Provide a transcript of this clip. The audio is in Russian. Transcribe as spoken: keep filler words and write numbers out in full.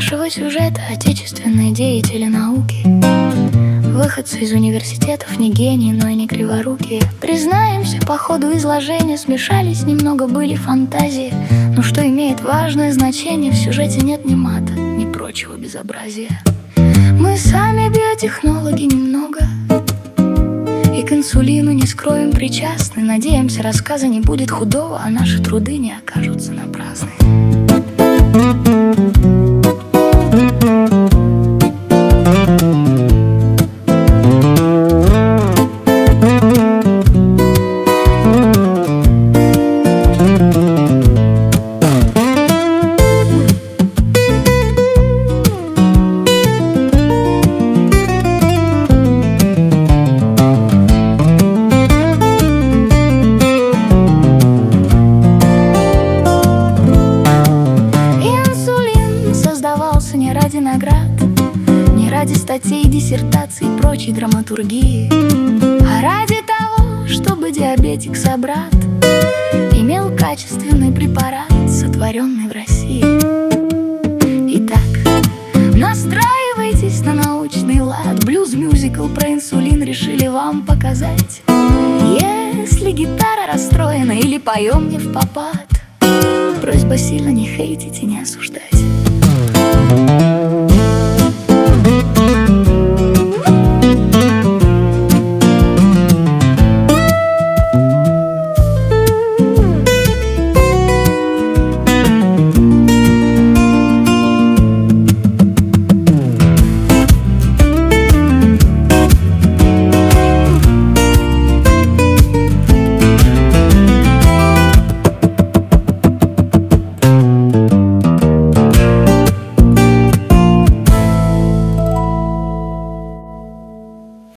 нашего сюжета отечественные деятели науки, выходцы из университетов, не гении, но и не криворукие. Признаемся, по ходу изложения смешались немного, были фантазии. Но что имеет важное значение, в сюжете нет ни мата, ни прочего безобразия. Мы сами биотехнологи немного, и к инсулину, не скроем, причастны. Надеемся, рассказа не будет худого, а наши труды не окажутся напрасны. Не ради наград, не ради статей, диссертаций и прочей драматургии, а ради того, чтобы диабетик-собрат имел качественный препарат, сотворенный в России. Итак, настраивайтесь на научный лад. Блюз-мюзикл про инсулин решили вам показать. Если гитара расстроена или поем не впопад, просьба сильно не хейтить и не осуждать.